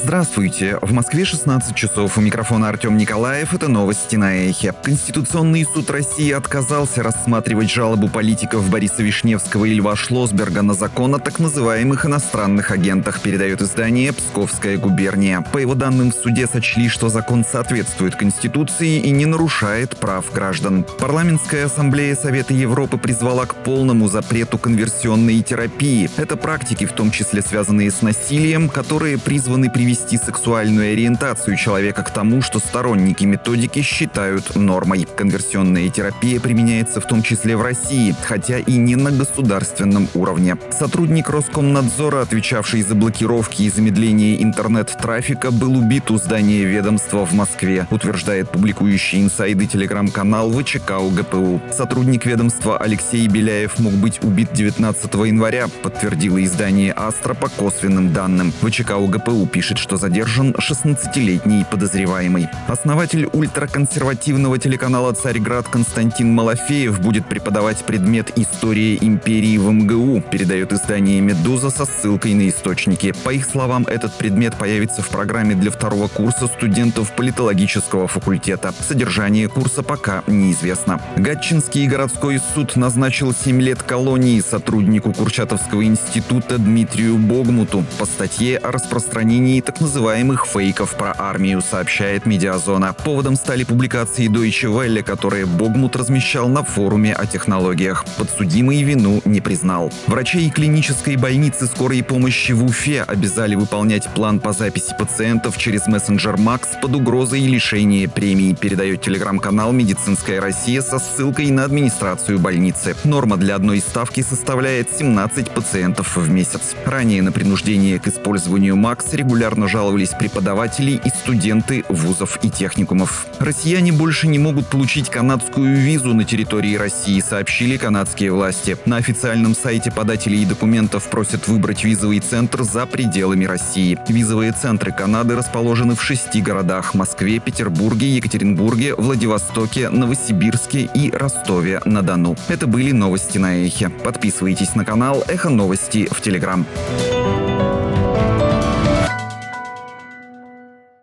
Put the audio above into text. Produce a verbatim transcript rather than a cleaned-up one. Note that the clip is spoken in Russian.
Здравствуйте. В Москве шестнадцать часов. У микрофона Артем Николаев. Это новости на Эхе. Конституционный суд России отказался рассматривать жалобу политиков Бориса Вишневского и Льва Шлосберга на закон о так называемых иностранных агентах, передает издание «Псковская губерния». По его данным, в суде сочли, что закон соответствует Конституции и не нарушает прав граждан. Парламентская ассамблея Совета Европы призвала к полному запрету конверсионной терапии. Это практики, в том числе связанные с насилием, которые призваны привести сексуальную ориентацию человека к тому, что сторонники методики считают нормой. Конверсионная терапия применяется в том числе в России, хотя и не на государственном уровне. Сотрудник Роскомнадзора, отвечавший за блокировки и замедление интернет-трафика, был убит у здания ведомства в Москве, утверждает публикующий инсайды телеграм-канал ВЧК УГПУ. Сотрудник ведомства Алексей Беляев мог быть убит девятнадцатого января, подтвердило издание «Астра» по косвенным данным. ВЧК УГПУ пишет, что задержан шестнадцатилетний подозреваемый. Основатель ультраконсервативного телеканала «Царьград» Константин Малафеев будет преподавать предмет «История империи» в МГУ, передает издание «Медуза» со ссылкой на источники. По их словам, этот предмет появится в программе для второго курса студентов политологического факультета. Содержание курса пока неизвестно. Гатчинский городской суд назначил семь лет колонии сотруднику Курчатовского института Дмитрию Богмуту по статье о распространении так называемых фейков про армию, сообщает Медиазона. Поводом стали публикации Deutsche Welle, которые Богмут размещал на форуме о технологиях. Подсудимый вину не признал. Врачей клинической больницы скорой помощи в Уфе обязали выполнять план по записи пациентов через мессенджер Макс под угрозой лишения премии, передает телеграм-канал «Медицинская Россия» со ссылкой на администрацию больницы. Норма для одной ставки составляет семнадцать пациентов в месяц. Ранее на принуждение к использованию Макс регулярно жаловались преподаватели и студенты вузов и техникумов. Россияне больше не могут получить канадскую визу на территории России, сообщили канадские власти. На официальном сайте подателей документов просят выбрать визовый центр за пределами России. Визовые центры Канады расположены в шести городах – Москве, Петербурге, Екатеринбурге, Владивостоке, Новосибирске и Ростове-на-Дону. Это были новости на Эхе. Подписывайтесь на канал Эхо Новости в Телеграм.